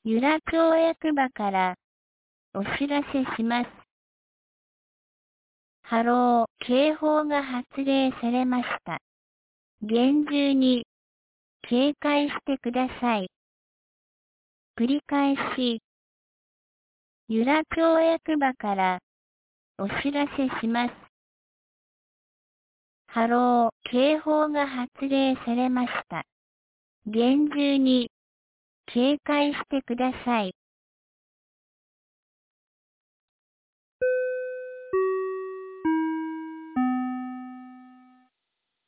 由良町役場からお知らせします。波浪警報が発令されました。厳重に警戒してください。繰り返し、由良町役場からお知らせします。波浪警報が発令されました。厳重に警戒してください。